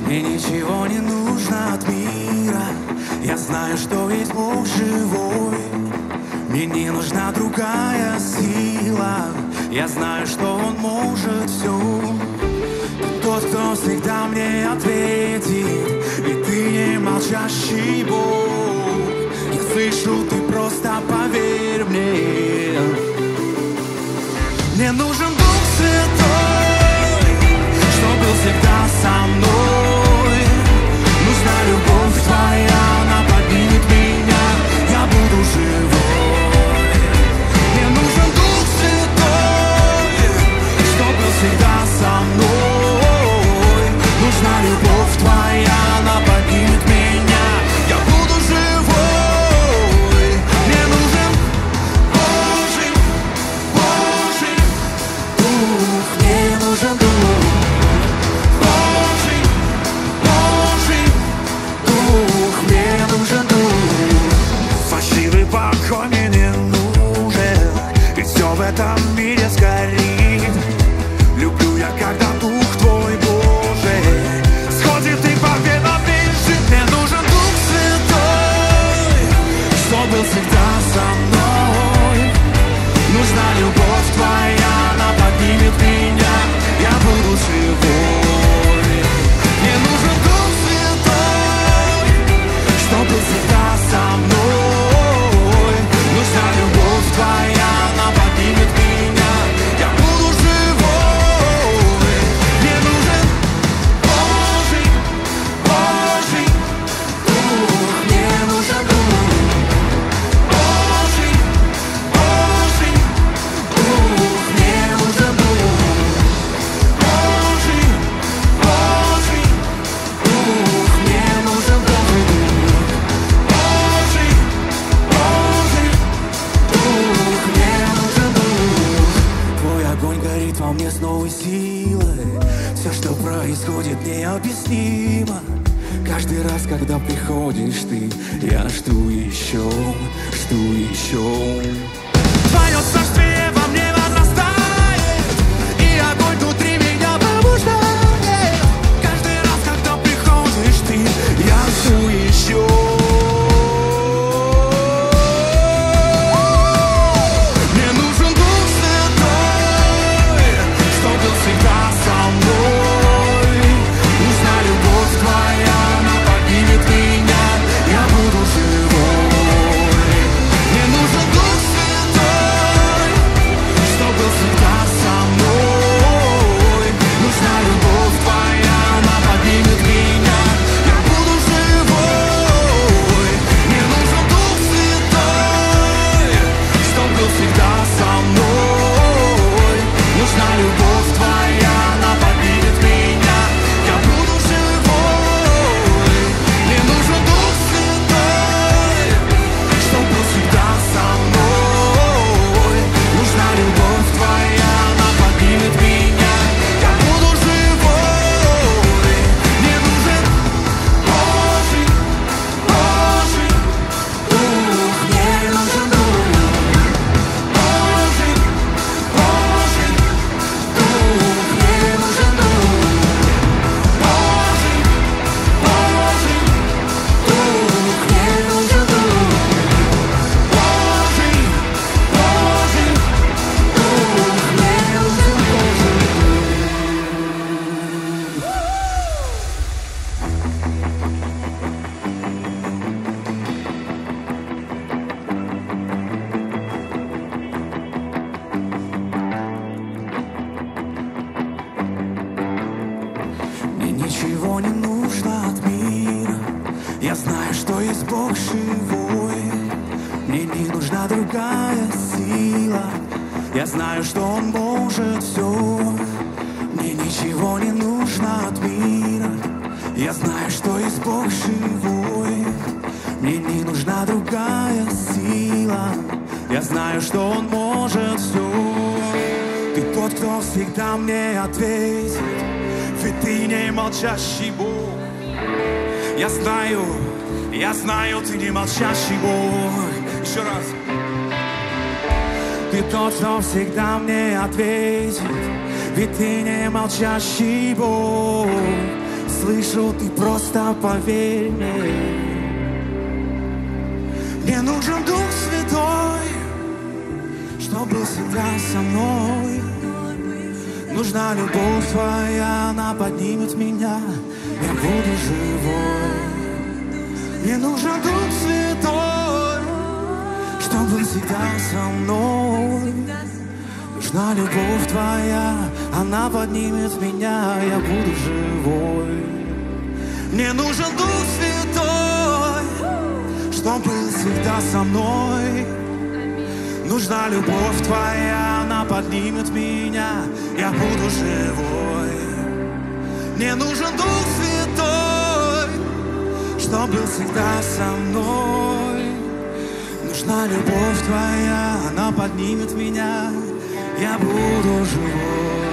Мне ничего не нужно от мира. Я знаю, что есть Бог живой. Мне не нужна другая сила. Я знаю, что Он может все. Ты тот, кто всегда мне ответит. Ведь ты не молчащий Бог. Я слышу, ты просто поверь мне. Мне нужен Дух Святой, что был всегда со мной. Нужна любовь твоя, она поднимет меня. Я буду живой. Мне нужен Дух Святой, что был всегда со мной. Нужна любовь твоя, она поднимет меня. Я буду живой. Мне нужен Божий, Божий Дух. Мне нужен Дух. Божий, Божий Дух. Мне нужен Дух. Фальшивый покой мне не нужен, ведь все в этом мире сгорит. Люблю я, когда Дух Твой Божий сходит и по венам бежит. Мне нужен Дух Святой, что был всегда со мной. Нужна любовь Твоя, она поднимет меня. Я буду живой. Мне нужен Дух Святой, что был всегда со мной. Нужна любовь Твоя, она поднимет меня. Я буду живой. Мне нужен Божий, Божий Дух. Мне нужен Дух. Божий, Божий Дух. Мне нужен Дух. Божий, Божий Дух. Мне нужен Дух. Божий, Божий Дух. Мне нужен Дух. Твой огонь горит во мне с новой силой. Все, что происходит, необъяснимо. Каждый раз, когда приходишь ты, я жду еще, жду еще. Твое царствие во мне возрастает, и огонь внутри меня пробуждает. Каждый раз, когда приходишь ты, я жду еще. Мне нужен Дух Святой, что был всегда со мной. Нужна любовь Твоя, она поднимет меня. Я буду живой. Мне нужен Дух Святой, что был всегда со мной. Нужна любовь Твоя, она поднимет меня. Я буду живой. Мне нужен Дух Святой, что был всегда со мной. Нужна любовь Твоя, она поднимет меня. Я буду живой. Мне нужен Дух Святой, что был всегда со мной. Нужна любовь Твоя, она поднимет меня. Я буду живой. Мне нужен Божий, Божий Дух. Мне нужен Дух. Божий, Божий Дух. Мне нужен Дух. Божий, Божий Дух. Мне нужен Дух. Божий, Божий Дух. Мне нужен Мне ничего не нужно от мира. Я знаю, что есть Бог живой. Мне не нужна другая сила. Я знаю, что Он может все. Мне ничего не нужно от мира. Я знаю, что есть Бог живой. Мне не нужна другая сила. Я знаю, что Он может все. Ты тот, кто всегда мне ответит. Ведь ты не молчащий Бог. Я знаю, ты не молчащий Бог. Еще раз. Ты тот, кто всегда мне ответит. Ведь ты не молчащий Бог. слышу, ты просто поверь мне. Мне нужен Дух Святой, чтоб был всегда со мной. Нужна любовь твоя, она поднимет меня, я буду живой. Мне нужен Дух Святой, чтоб был всегда со мной. Нужна любовь твоя, она поднимет меня, я буду живой. Мне нужен Дух Святой, чтоб был всегда со мной. Нужна любовь твоя, она поднимет меня, я буду живой. Мне нужен Дух Святой, чтоб был всегда со мной. Нужна любовь твоя, она поднимет меня, я буду живой.